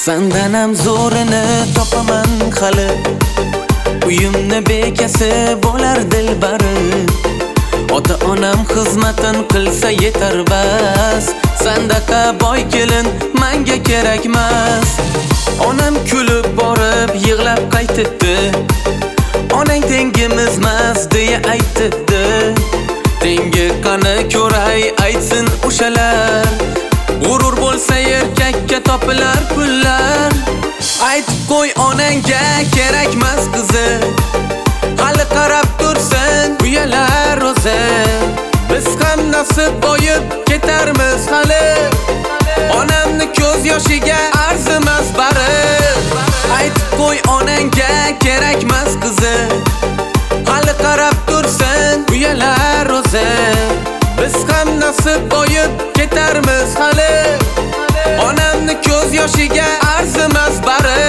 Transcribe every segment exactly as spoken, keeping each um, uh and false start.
Sendan ham zo'rini topaman hali. Uyimni bekasi bo'lar dilbari. Ota-onam xizmatin qilsa yetar bas. Sandaqa boy kelin menga kerakmas. Onam kulib borib yig'lab qaytibdi. Onang tengimizmas deya aytibdi. Tengi qani ko'ray aytsin o'shalar. G'urur bo'lsa erkakka topilar pullar. Aytib qo'y onangga kerakmas qizi. Hali qarab tursin uyalar o'zi. Biz ham nasib boyib ketarmiz hali. Onamni ko'z yoshiga arzimas bari. Aytib qo'y onangga kerakmas qizi. Hali qarab tursin uyalar o'zi. Biz ham nasib boyib ketarmiz hali. Onamni ko'z yoshiga arzimas bari.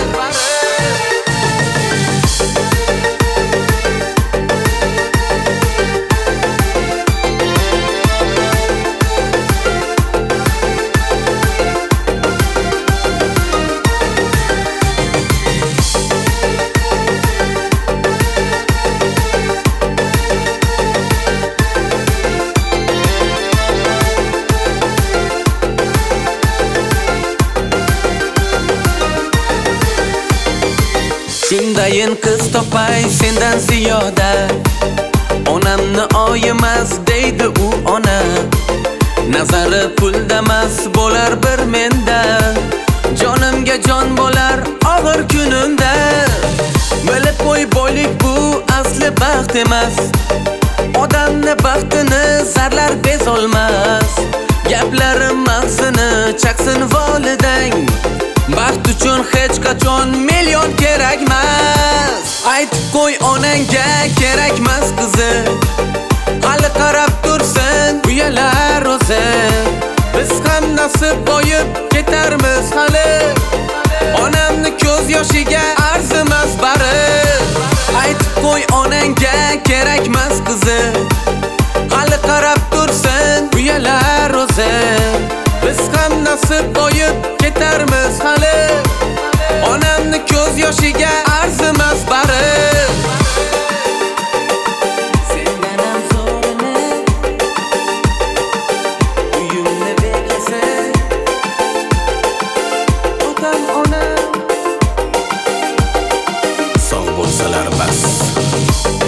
Shundayin qiz topay sendan ziyoda. Onamni oyimas deydi u ona. Nazari puldamas bo'lar bir menda. Jonimga jon bo'lar og'ir kunimda. Bilib qo'y boylik bu asli baxt emas. Odamni baxtini zarlar bezolmas. Gaplarim mag'zini chaqsin volidang. Baxt uchun hech qachon million kerakmas. Aytib qo'y onangga kerakmas qizi. Hali qarab tursin uyalar o'zi. Biz ham nasib boyib ketarmiz hali. Onamni ko'z yoshiga arzimas bari. Aytib qo'y onangga kerakmas qizi. Hali qarab tursin uyalar o'zi. Biz ham nasib boyib ketarmiz hali. Onamni ko'z yoshiga arzimas bari. Sendan ham zo'rini uyimni bekasi. Otam onam sog' bo'lsalar bas.